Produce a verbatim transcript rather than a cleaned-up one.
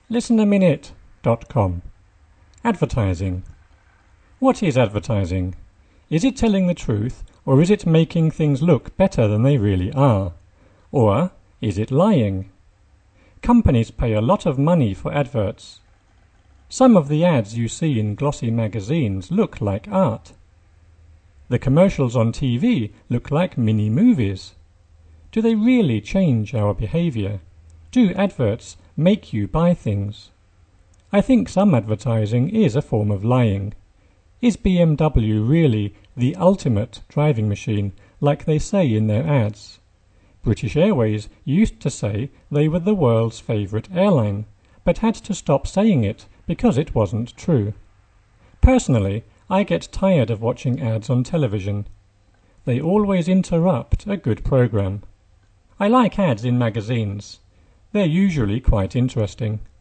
listen a minute dot com. Advertising. What is advertising? Is it telling the truth, or is it making things look better than they really are? Or is it lying? Companies pay a lot of money for adverts. Some of the ads you see in glossy magazines look like art. The commercials on T V look like mini-movies. Do they really change our behavior? Do adverts make you buy things? I think some advertising is a form of lying. Is B M W really the ultimate driving machine, like they say in their ads? British Airways used to say they were the world's favourite airline, but had to stop saying it because it wasn't true. Personally, I get tired of watching ads on television. They always interrupt a good programme. I like ads in magazines. They're usually quite interesting.